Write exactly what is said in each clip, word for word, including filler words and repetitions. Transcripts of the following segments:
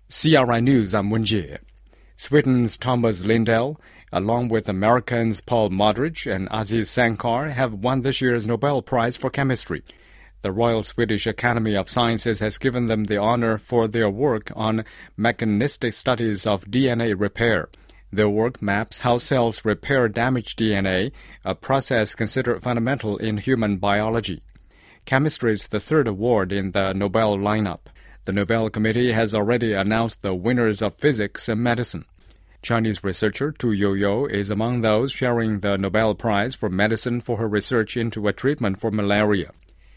C R I News, I'm Wenjie. Sweden's Thomas Lindell, along with Americans Paul Modrich and Aziz Sankar, have won this year's Nobel Prize for Chemistry. The Royal Swedish Academy of Sciences has given them the honor for their work on mechanistic studies of D N A repair. Their work maps how cells repair damaged D N A, a process considered fundamental in human biology. Chemistry is the third award in the Nobel lineup. The Nobel Committee has already announced the winners of physics and medicine. Chinese researcher Tu Youyou is among those sharing the Nobel Prize for Medicine for her research into a treatment for malaria.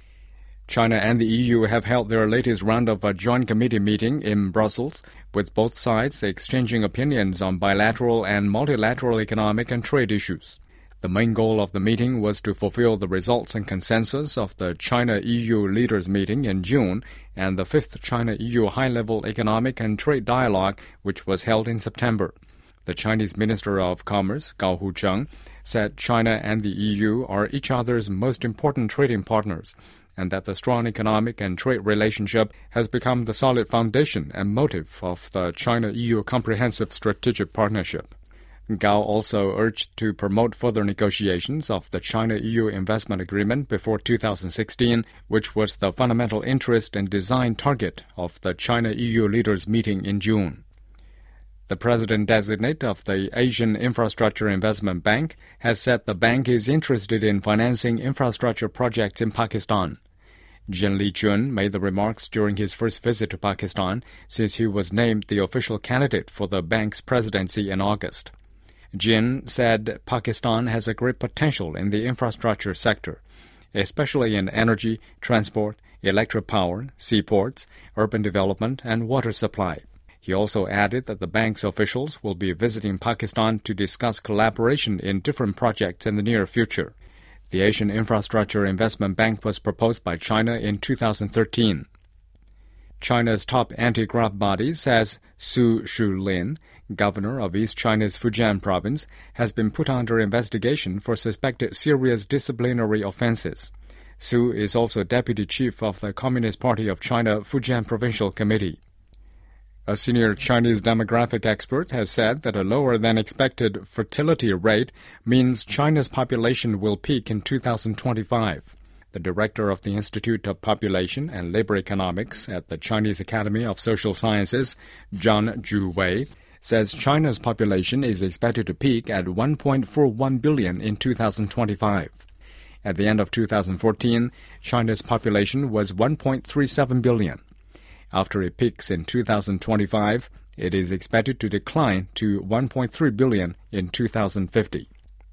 China and the E U have held their latest round of a joint committee meeting in Brussels, with both sides exchanging opinions on bilateral and multilateral economic and trade issues. The main goal of the meeting was to fulfill the results and consensus of the China-E U leaders meeting in June and the fifth China-E U high-level economic and trade dialogue, which was held in September. The Chinese Minister of Commerce, Gao Hucheng, said China and the E U are each other's most important trading partners, and that the strong economic and trade relationship has become the solid foundation and motive of the China-E U comprehensive strategic partnership. Gao also urged to promote further negotiations of the China-E U investment agreement before two thousand sixteen, which was the fundamental interest and design target of the China-E U leaders meeting in June. The president-designate of the Asian Infrastructure Investment Bank has said the bank is interested in financing infrastructure projects in Pakistan. Jin Liqun made the remarks during his first visit to Pakistan since he was named the official candidate for the bank's presidency in August. Jin said Pakistan has a great potential in the infrastructure sector, especially in energy, transport, electric power, seaports, urban development, and water supply. He also added that the bank's officials will be visiting Pakistan to discuss collaboration in different projects in the near future. The Asian Infrastructure Investment Bank was proposed by China in two thousand thirteen. China's top anti-graft body says Su Shulin, governor of East China's Fujian province, has been put under investigation for suspected serious disciplinary offenses. Su is also deputy chief of the Communist Party of China Fujian Provincial Committee. A senior Chinese demographic expert has said that a lower-than-expected fertility rate means China's population will peak in two thousand twenty-five. The director of the Institute of Population and Labor Economics at the Chinese Academy of Social Sciences, Zhang Juwei, says China's population is expected to peak at one point four one billion in two thousand twenty-five. At the end of two thousand fourteen, China's population was one point three seven billion. After it peaks in two thousand twenty-five, it is expected to decline to one point three billion in two thousand fifty.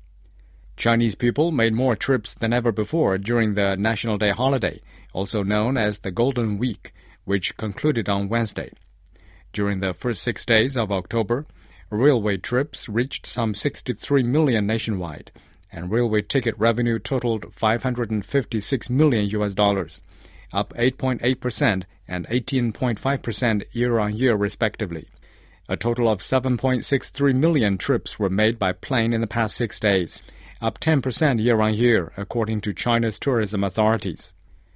Chinese people made more trips than ever before during the National Day holiday, also known as the Golden Week, which concluded on Wednesday. During the first six days of October, railway trips reached some sixty-three million nationwide, and railway ticket revenue totaled five hundred fifty-six million U S dollars, up eight point eight percent and eighteen point five percent year-on-year respectively. A total of seven point six three million trips were made by plane in the past six days, up ten percent year-on-year, according to China's tourism authorities.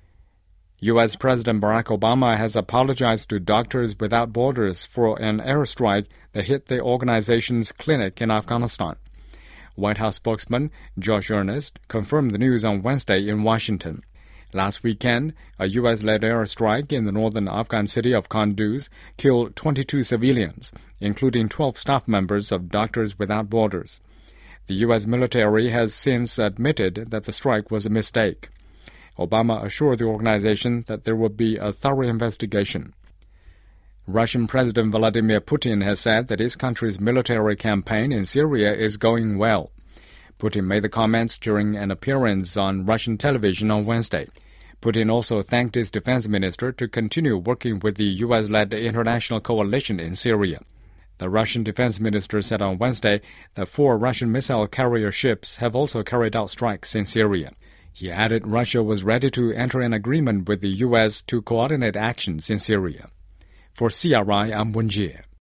U S President Barack Obama has apologized to Doctors Without Borders for an airstrike that hit the organization's clinic in Afghanistan. White House spokesman Josh Earnest confirmed the news on Wednesday in Washington. Last weekend, a U S-led airstrike in the northern Afghan city of Kunduz killed twenty-two civilians, including twelve staff members of Doctors Without Borders. The U S military has since admitted that the strike was a mistake. Obama assured the organization that there will be a thorough investigation. Russian President Vladimir Putin has said that his country's military campaign in Syria is going well. Putin made the comments during an appearance on Russian television on Wednesday. Putin also thanked his defense minister to continue working with the U S-led international coalition in Syria. The Russian defense minister said on Wednesday that four Russian missile carrier ships have also carried out strikes in Syria. He added Russia was ready to enter an agreement with the U S to coordinate actions in Syria. For C R I, I'm Wenjie.